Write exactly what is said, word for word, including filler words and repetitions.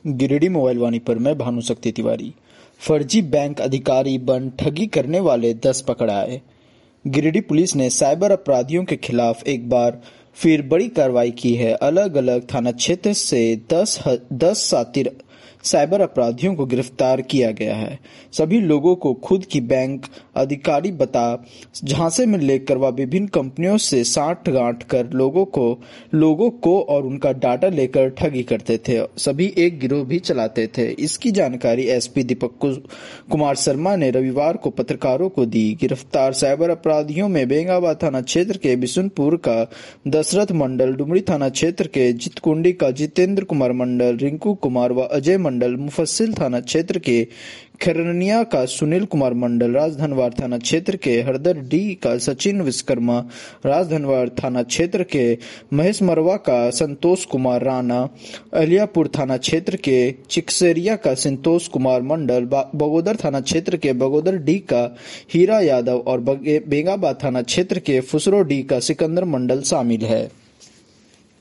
Giridih mobile वाणी पर मैं भानुशक्ति तिवारी। फर्जी बैंक अधिकारी बन ठगी करने वाले दस पकड़ाए। गिरिडीह पुलिस ने साइबर अपराधियों के खिलाफ एक बार फिर बड़ी कार्रवाई की है। अलग अलग थाना क्षेत्र से दस दस शातिर साइबर अपराधियों को गिरफ्तार किया गया है। सभी लोगों को खुद की बैंक अधिकारी बता झांसे में लेकर वह विभिन्न कंपनियों से साठ गांठ कर लोगों को लोगों को और उनका डाटा लेकर ठगी करते थे। सभी एक गिरोह भी चलाते थे। इसकी जानकारी एसपी दीपक कुमार शर्मा ने रविवार को पत्रकारों को दी। गिरफ्तार साइबर अपराधियों में बेंगाबाद थाना क्षेत्र के बिशुनपुर का दशरथ मंडल, डुमरी थाना क्षेत्र के जितकुंडी का जितेंद्र कुमार मंडल, रिंकू कुमार व अजय मंडल, मुफस्सिल थाना क्षेत्र के खैरनिया का सुनील कुमार मंडल, राजधनवार थाना क्षेत्र के हरदर डी का सचिन विश्वकर्मा, राजधनवार थाना क्षेत्र के महेश मरवा का संतोष कुमार राणा, अलियापुर थाना क्षेत्र के चिकसेरिया का संतोष कुमार मंडल, बगोदर थाना क्षेत्र के बगोदर डी का हीरा यादव और बेंगाबाद थाना क्षेत्र के फुसरो डी का सिकंदर मंडल शामिल है।